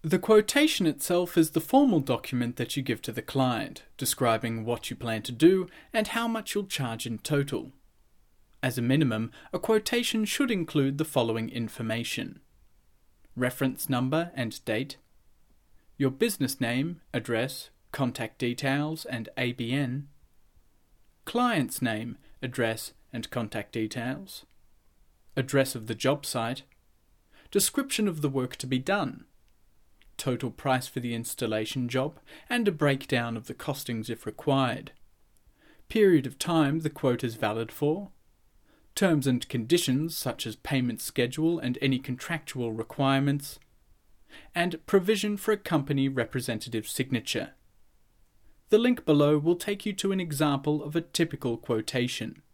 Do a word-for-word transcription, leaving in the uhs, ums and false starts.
The quotation itself is the formal document that you give to the client, describing what you plan to do and how much you'll charge in total. As a minimum, a quotation should include the following information: reference number and date, your business name, address, contact details and A B N, client's name, address and contact details, address of the job site, description of the work to be done, total price for the installation job, and a breakdown of the costings if required, period of time the quote is valid for, terms and conditions such as payment schedule and any contractual requirements, and provision for a company representative signature. The link below will take you to an example of a typical quotation.